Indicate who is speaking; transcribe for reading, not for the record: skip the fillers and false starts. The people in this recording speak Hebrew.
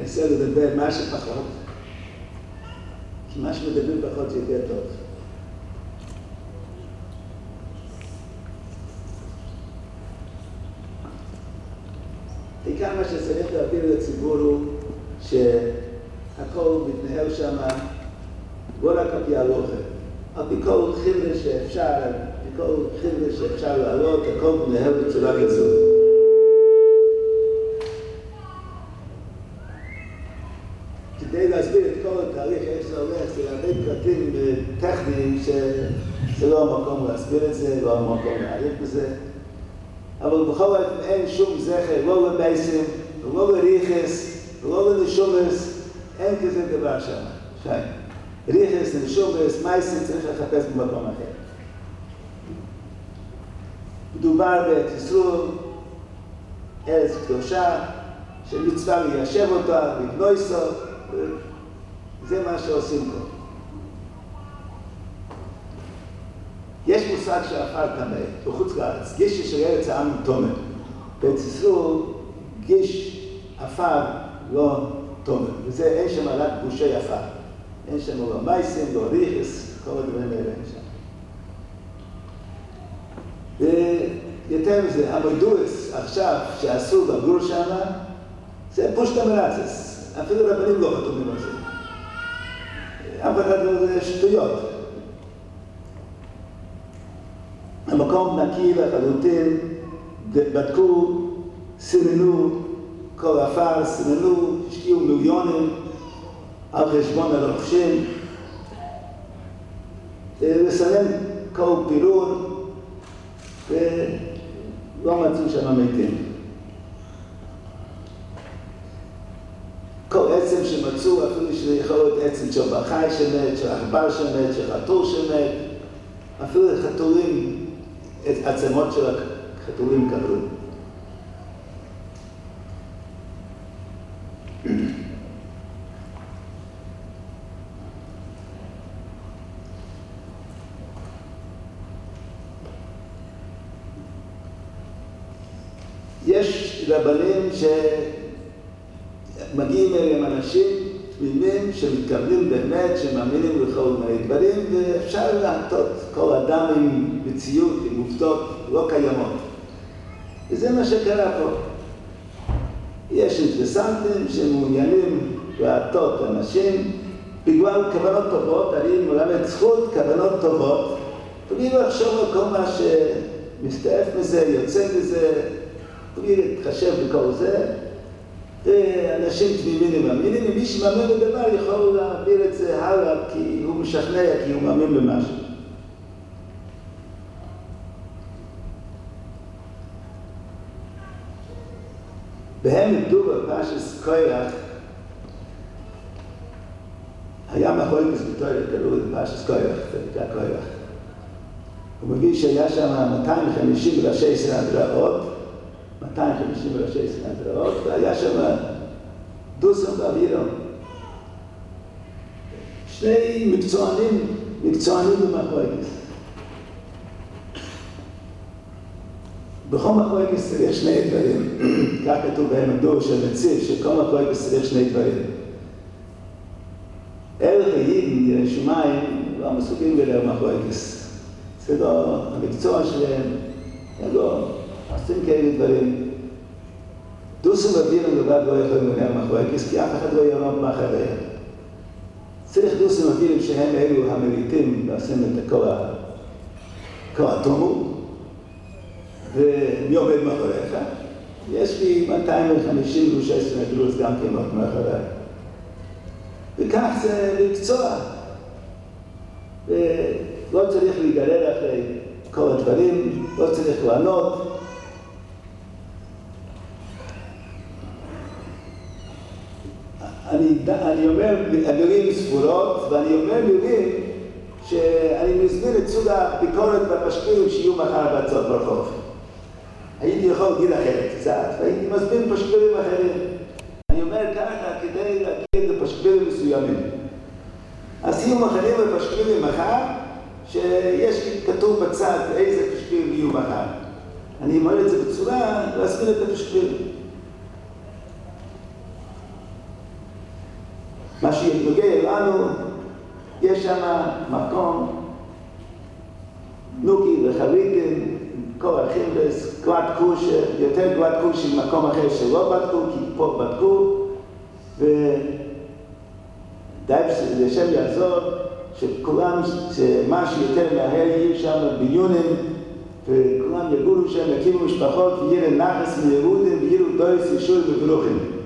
Speaker 1: אנסה לדבר מה שפחות, כי מה שמדברים פחות זה יותר טוב. בעיקר מה שצריך להעביר לציבור הוא שהכל מתנהל שם לא רק על פי הלוכה, על פי כל חילר שאפשר לעלות, הכל מתנהל בצורה כזו. כדי להסביר את כל התהליך איך זה הולך, זה הרבה פרטים טכניים שזה לא המקום להסביר את זה, לא המקום להעריך בזה. אבל בכל אופן אין שום זכר, לא למייסים, לא לריחס, לא לנשומס, אין כזה דבר שם. ריחס, נשומס, מייסים צריך לחפש במקום אחר. מדובר בתיסרור, ארץ קדושה, שמצווה ליישב אותה, לבנויסו, זה מה שעושים פה. יש מושג שאפר טמא, בחוץ לארץ, גיש של ארץ העם טומא. בתיסרור, גיש אפר לא טומא, וזה אין שם רק גושי אפר. אין שם לא מייסים, לא ריחס, כל הדברים האלה אין שם. ויותר מזה, המוידועס עכשיו שעשו בגור שם, זה פושטה מרצס. אפילו רבנים לא חתומים על זה. אף אחד לא זה שטויות. המקום נקי לחלוטין, בדקו, סיננו, כל אפר, סיננו, השקיעו מיליונים על חשבון הרוכשים, לסנן כל פירור, ולא מצאו שם מתים. כל עצם שמצאו, אפילו שזה יכול להיות עצם של בחי שמת, של עכבר שמת, של חתול שמת, אפילו חתולים, עצמות של החתולים קבלו. יש רבנים שמגיעים אליהם אנשים תמימים שמתכוונים באמת, שמאמינים לכל מיני דברים, ואפשר להטות כל אדם עם מציאות, עם עובדות לא קיימות. וזה מה שקרה פה. יש אינטרסנטים שמעוניינים להטות אנשים בגלל כוונות טובות, אני מלמד זכות כוונות טובות, בלי לחשוב על כל מה שמסתעף מזה, יוצא מזה, בלי להתחשב בכל זה. אנשים תמימים ומאמינים, ומי שמאמין בדבר יכול להעביר את זה הלאה כי הוא משכנע, כי הוא מאמין במשהו. והם עבדו בפרשת קורח, היה מחלוקת בתורה קראו לפרשת קורח, זה נקרא קורח. הוא מביא שהיה שם 250 ראשי סנהדראות, והיה שם דוסון ואבירון. שני מקצוענים במחלוקת. בכל מחלוקת צריך שני דברים. כך כתוב בהם הדור של נציב, שכל מחלוקת צריך שני דברים. ערך הידים, ירא שמיים, לא מסוגלים ללהר מחלוקת. זה לא המקצוע שלהם, הם לא עושים כאלה דברים. דוסון ואבירון לבד לא יכולים ללהר מחלוקת, כי אף אחד לא יראות מאחריהם. צריך דוסון ואבירון שהם אלו המליטים ועושים את כל התומות. ומי עומד מאחוריך? יש לי 250 ראשי סנהדראות גם כן מאחוריי. וכך זה מקצוע. ולא צריך להיגרר אחרי כל הדברים, לא צריך לענות. אני אומר מילים ספורות, ואני אומר מילים שאני מסביר את סוג הביקורת והפשטים שיהיו מחר בהצעות ברחוב. הייתי יכול להגיד אחרת קצת, והייתי מסביר פשטים אחרים. אני אומר ככה כדי להגיד לפשטים מסוימים. אז יהיו מחרים ופשטים מחר, שיש כתוב בצד איזה פשטים יהיו מחר. אני אומר את זה בצורה להסביר את הפשטים. מה שנוגע לנו, יש שם מקום נוקי וחריגים, כל החימבס, גבעת קוש, יותר גבעת קוש עם מקום אחר שלא בדקו, כי פה בדקו, ודי לשם יעזור, שכולם, שמה שיותר מהר יהיו שם ביונים, וכולם יגורו שם, יקימו משפחות, ויהיה לנחס מיהודים, ויהיו דויס ישול וברוכים.